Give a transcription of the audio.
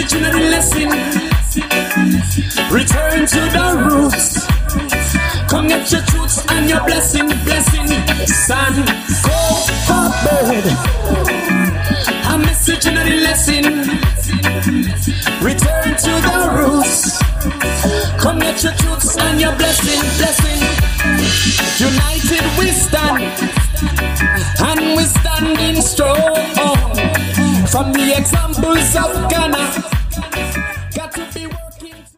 message in the lesson. Return to the roots. Come get your truths and your blessing. Son, go for bird. A message in the lesson. Return to the roots. Come get your truths and your blessing. United we stand, and we standing strong. From the examples of